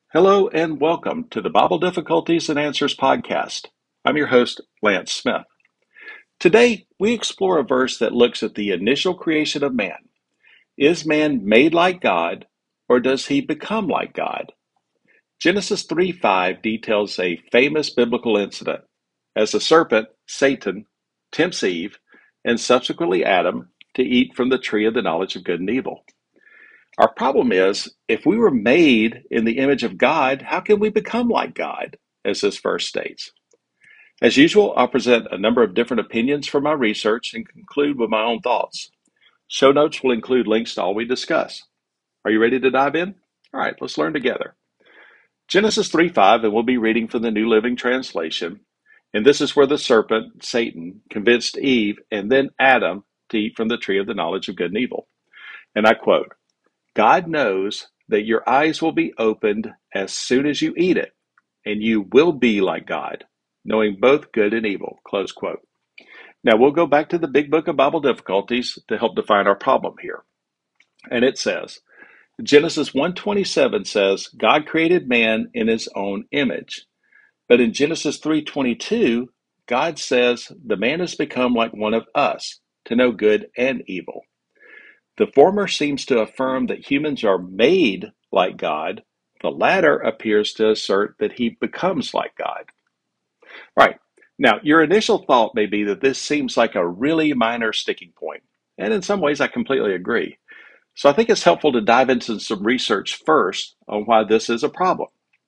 Hello and welcome to the Bible Difficulties and Answers podcast. I'm your host, Lance Smith. Today, we explore a verse that looks at the initial creation of man. Is man made like God, or does he become like God? Genesis 3:5 details a famous biblical incident as the serpent, Satan, tempts Eve and subsequently Adam to eat from the tree of the knowledge of good and evil. Our problem is, if we were made in the image of God, how can we become like God, as this verse states? As usual, I'll present a number of different opinions from my research and conclude with my own thoughts. Show notes will include links to all we discuss. Are you ready to dive in? All right, let's learn together. Genesis 3:5, and we'll be reading from the New Living Translation. And this is where the serpent, Satan, convinced Eve and then Adam to eat from the tree of the knowledge of good and evil. And I quote, God knows that your eyes will be opened as soon as you eat it, and you will be like God, knowing both good and evil. Close quote. Now we'll go back to the big book of Bible difficulties to help define our problem here. And it says, Genesis 1:27 says, God created man in his own image. But in Genesis 3:22, God says the man has become like one of us, to know good and evil. The former seems to affirm that humans are made like God. The latter appears to assert that he becomes like God. Right. Now, your initial thought may be that this seems like a really minor sticking point, and in some ways I completely agree. So I think it's helpful to dive into some research first on why this is a problem.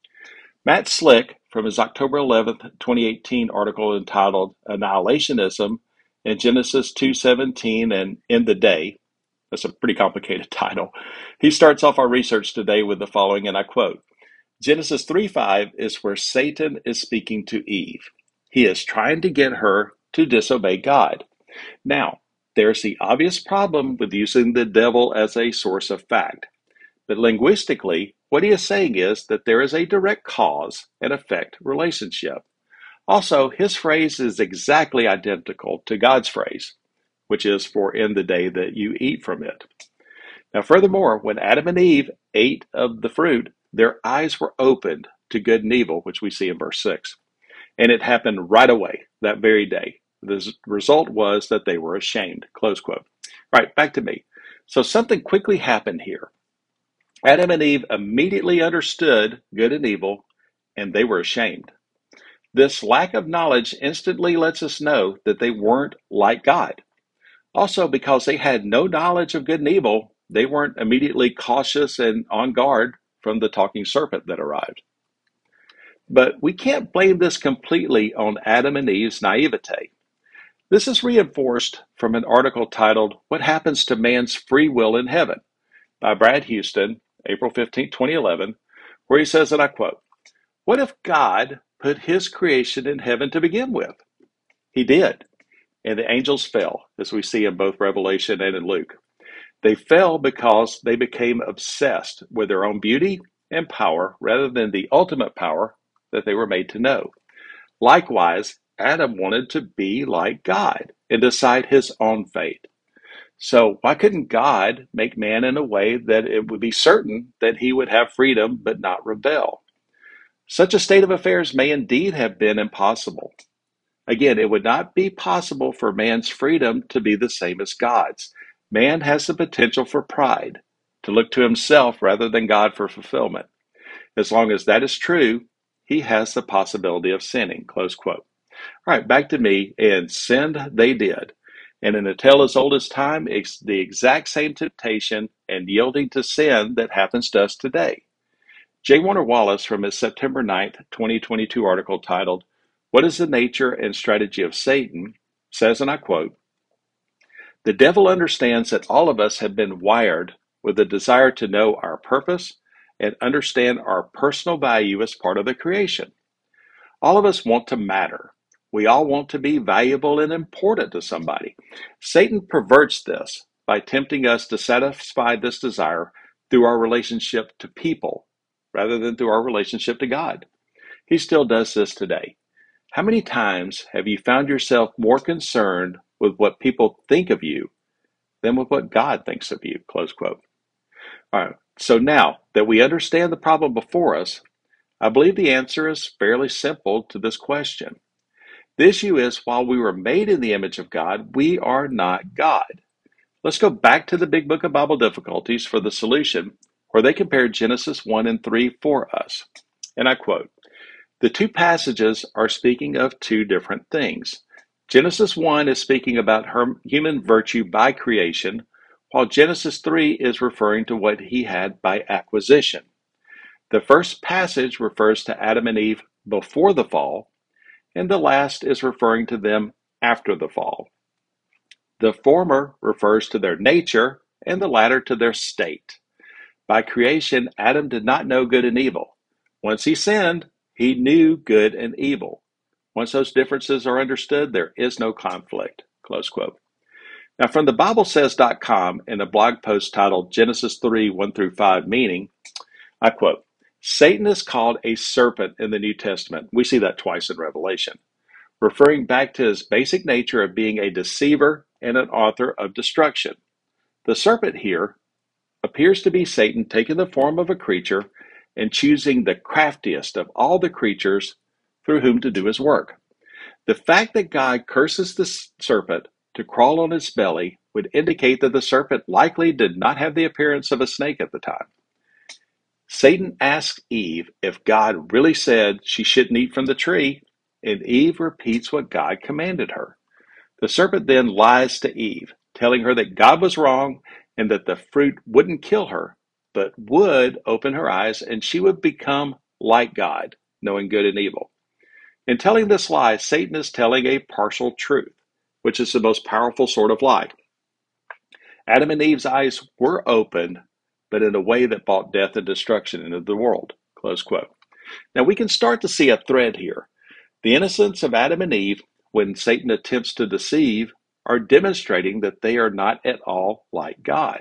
Matt Slick, from his October 11th, 2018 article entitled Annihilationism in Genesis 2:17 and In the Day, that's a pretty complicated title. He starts off our research today with the following, and I quote, Genesis 3:5 is where Satan is speaking to Eve. He is trying to get her to disobey God. Now, there's the obvious problem with using the devil as a source of fact. But linguistically, what he is saying is that there is a direct cause and effect relationship. Also, his phrase is exactly identical to God's phrase, which is for in the day that you eat from it. Now, furthermore, when Adam and Eve ate of the fruit, their eyes were opened to good and evil, which we see in verse 6. And it happened right away, that very day. The result was that they were ashamed, close quote. All right, back to me. So something quickly happened here. Adam and Eve immediately understood good and evil, and they were ashamed. This lack of knowledge instantly lets us know that they weren't like God. Also, because they had no knowledge of good and evil, they weren't immediately cautious and on guard from the talking serpent that arrived. But we can't blame this completely on Adam and Eve's naivete. This is reinforced from an article titled, What Happens to Man's Free Will in Heaven? By Brad Houston, April 15, 2011, where he says, and I quote, What if God put his creation in heaven to begin with? He did. And the angels fell, as we see in both Revelation and in Luke. They fell because they became obsessed with their own beauty and power rather than the ultimate power that they were made to know. Likewise, Adam wanted to be like God and decide his own fate. So why couldn't God make man in a way that it would be certain that he would have freedom but not rebel? Such a state of affairs may indeed have been impossible. Again, it would not be possible for man's freedom to be the same as God's. Man has the potential for pride, to look to himself rather than God for fulfillment. As long as that is true, he has the possibility of sinning, close quote. All right, back to me, and sinned they did. And in a tale as old as time, it's the exact same temptation and yielding to sin that happens to us today. J. Warner Wallace, from his September 9th, 2022 article titled, What is the Nature and Strategy of Satan? Says, and I quote, The devil understands that all of us have been wired with a desire to know our purpose and understand our personal value as part of the creation. All of us want to matter. We all want to be valuable and important to somebody. Satan perverts this by tempting us to satisfy this desire through our relationship to people rather than through our relationship to God. He still does this today. How many times have you found yourself more concerned with what people think of you than with what God thinks of you? Close quote. All right. So now that we understand the problem before us, I believe the answer is fairly simple to this question. The issue is while we were made in the image of God, we are not God. Let's go back to the Big Book of Bible Difficulties for the solution, where they compare Genesis 1 and 3 for us. And I quote, the two passages are speaking of two different things. Genesis 1 is speaking about human virtue by creation, while Genesis 3 is referring to what he had by acquisition. The first passage refers to Adam and Eve before the fall, and the last is referring to them after the fall. The former refers to their nature, and the latter to their state. By creation, Adam did not know good and evil. Once he sinned, he knew good and evil. Once those differences are understood, there is no conflict. Close quote. Now, from thebiblesays.com, in a blog post titled Genesis 3, 1 through 5 meaning, I quote, Satan is called a serpent in the New Testament. We see that twice in Revelation, referring back to his basic nature of being a deceiver and an author of destruction. The serpent here appears to be Satan taking the form of a creature and choosing the craftiest of all the creatures through whom to do his work. The fact that God curses the serpent to crawl on its belly would indicate that the serpent likely did not have the appearance of a snake at the time. Satan asks Eve if God really said she shouldn't eat from the tree, and Eve repeats what God commanded her. The serpent then lies to Eve, telling her that God was wrong and that the fruit wouldn't kill her, but would open her eyes and she would become like God, knowing good and evil. In telling this lie, Satan is telling a partial truth, which is the most powerful sort of lie. Adam and Eve's eyes were opened, but in a way that brought death and destruction into the world. Close quote. Now we can start to see a thread here. The innocence of Adam and Eve, when Satan attempts to deceive, are demonstrating that they are not at all like God.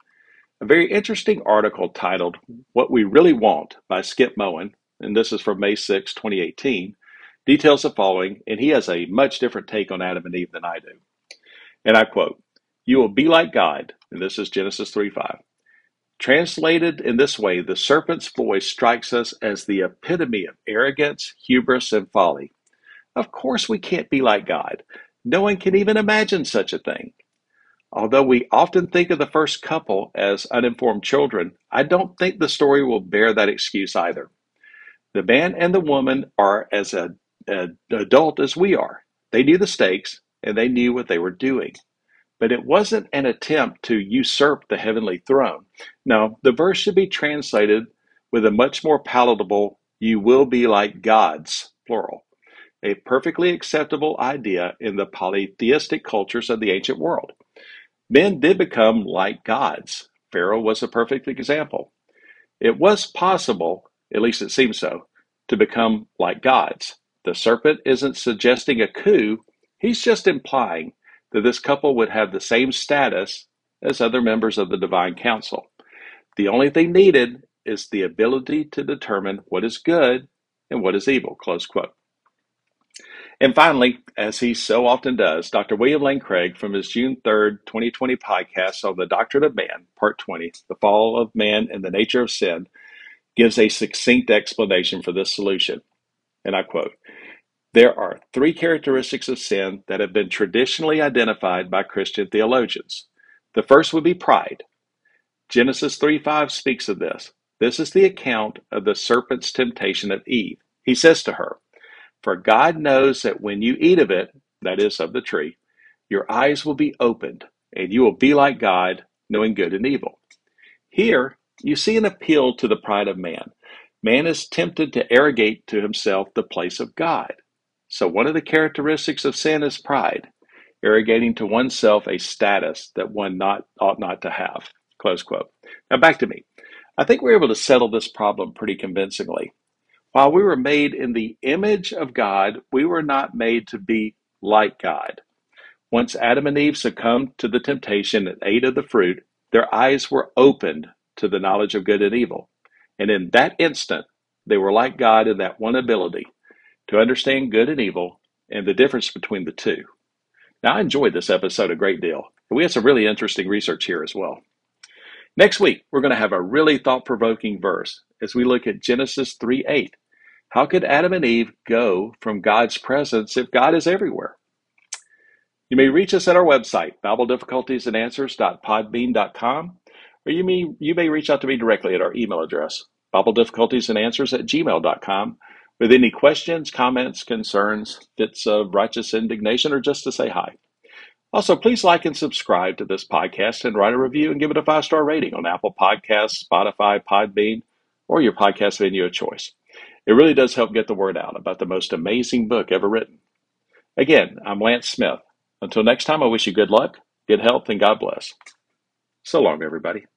A very interesting article titled What We Really Want by Skip Moen, and this is from May 6, 2018, details the following, and he has a much different take on Adam and Eve than I do. And I quote, You will be like God, and this is Genesis 3:5. Translated in this way, the serpent's voice strikes us as the epitome of arrogance, hubris, and folly. Of course we can't be like God. No one can even imagine such a thing. Although we often think of the first couple as uninformed children, I don't think the story will bear that excuse either. The man and the woman are as an adult as we are. They knew the stakes, and they knew what they were doing. But it wasn't an attempt to usurp the heavenly throne. No, the verse should be translated with a much more palatable, you will be like gods, plural, a perfectly acceptable idea in the polytheistic cultures of the ancient world. Men did become like gods. Pharaoh was a perfect example. It was possible, at least it seems so, to become like gods. The serpent isn't suggesting a coup, he's just implying that this couple would have the same status as other members of the divine council. The only thing needed is the ability to determine what is good and what is evil, close quote. And finally, as he so often does, Dr. William Lane Craig from his June 3rd, 2020 podcast on the Doctrine of Man, Part 20, The Fall of Man and the Nature of Sin, gives a succinct explanation for this solution. And I quote, There are three characteristics of sin that have been traditionally identified by Christian theologians. The first would be pride. Genesis 3:5 speaks of this. This is the account of the serpent's temptation of Eve. He says to her, For God knows that when you eat of it, that is, of the tree, your eyes will be opened, and you will be like God, knowing good and evil. Here, you see an appeal to the pride of man. Man is tempted to arrogate to himself the place of God. So one of the characteristics of sin is pride, arrogating to oneself a status that one ought not to have. Close quote. Now back to me. I think we're able to settle this problem pretty convincingly. While we were made in the image of God, we were not made to be like God. Once Adam and Eve succumbed to the temptation and ate of the fruit, their eyes were opened to the knowledge of good and evil. And in that instant, they were like God in that one ability to understand good and evil and the difference between the two. Now, I enjoyed this episode a great deal. We had some really interesting research here as well. Next week, we're going to have a really thought-provoking verse as we look at Genesis 3:8. How could Adam and Eve go from God's presence if God is everywhere? You may reach us at our website, BibleDifficultiesAndAnswers.podbean.com, or you may reach out to me directly at our email address, BibleDifficultiesAndAnswers@gmail.com, with any questions, comments, concerns, fits of righteous indignation, or just to say hi. Also, please like and subscribe to this podcast and write a review and give it a 5-star rating on Apple Podcasts, Spotify, Podbean, or your podcast venue of choice. It really does help get the word out about the most amazing book ever written. Again, I'm Lance Smith. Until next time, I wish you good luck, good health, and God bless. So long, everybody.